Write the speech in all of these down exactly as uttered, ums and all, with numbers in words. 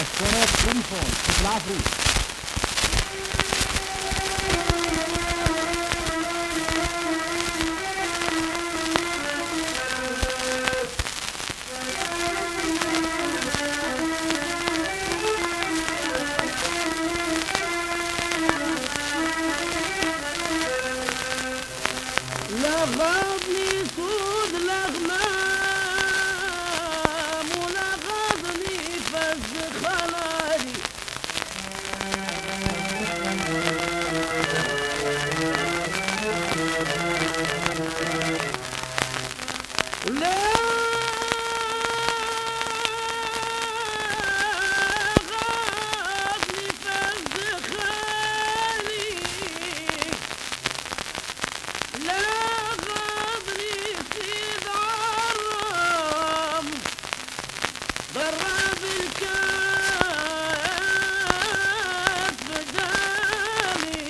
قناة تليفون في العفريت. لا غاضني سود الأغنام ولا غاضني فز خلالي. لا غاضني فز خالي. لا غاضني سيد عرام ضرب الكاف قدامي.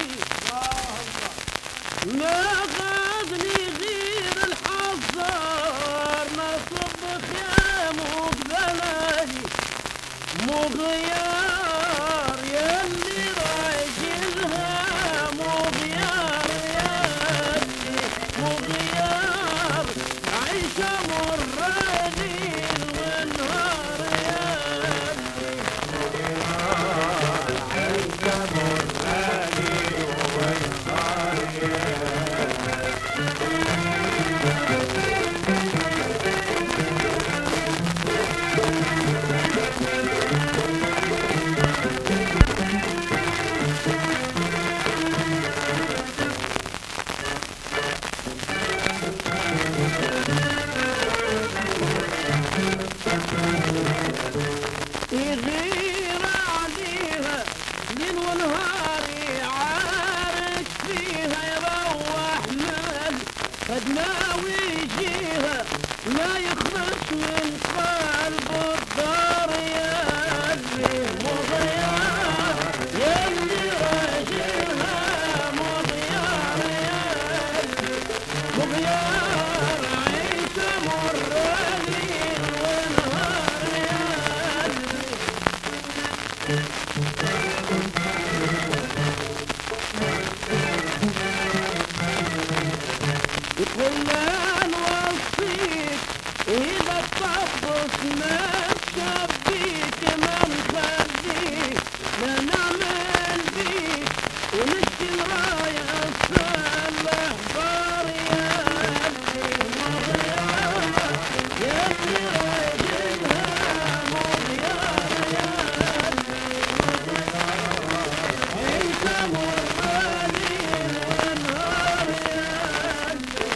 ما غاضني غير الحصار نصب خيامه ببلالي. مو غيار يلي راجلها مو غيار يلي مو غيار عيشة مرة ليل ونهار يلي مو غيار عيشة مرة ليل ونهار يغير عليها ليل ونهار يعارك فيها يروح مال خدمة ويجيها ما يخرج من قلب الدار. يلي مو غيار يلي راجلها مو غيار يلي مو غيار عيشة مرة ليل ونهار يلي. يقول لا نوصيك إذا تطبس ما تشبيك ما نخليك لا نعمل بيك ونشتي الراية الصالح بار. يلي مو غيار يلي راجلها مو غيار يلي مو غيار عيشة مرة ليل ونهار يلي.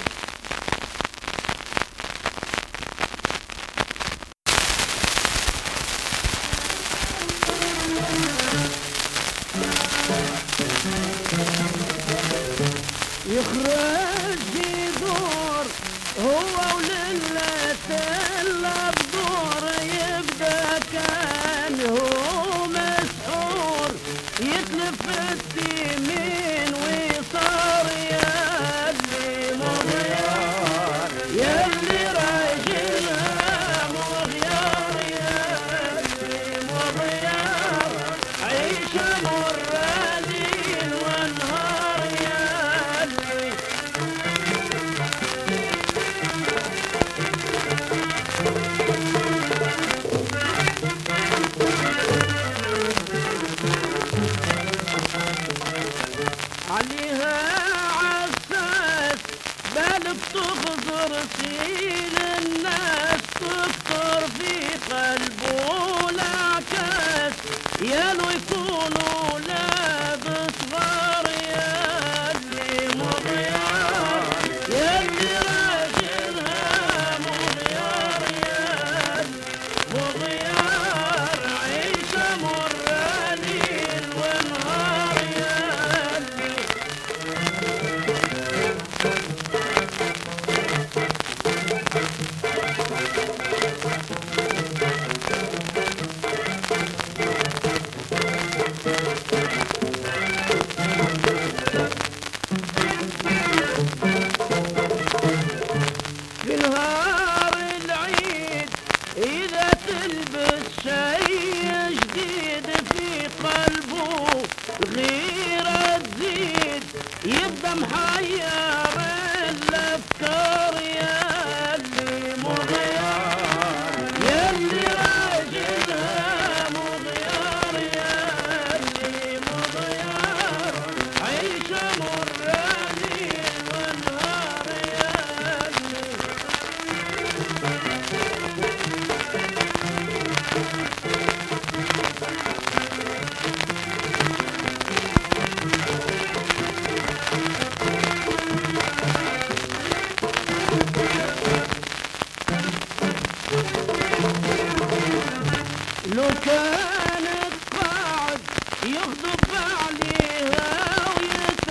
يخرج يدور هو وللة إلا بدور يبدا كان هو مسحور يتلف اليمين ويصار. يلي مو غيار يلي راجلها مو غيار يلي مو غيار عيشة مرة ليل ونهار يلي. عليها عساس بال بتغدر سيل الناس تكتر في قلبه العكاس. يالو يكونوا لابس غار. يلي مو غيار يلي راجلها مو غيار يلي مو غيار عيشة مرة ليل ونهار يلي. في نهار العيد إذا تلبس شي جديد لو كان قاعد يغضب عليها ويتعب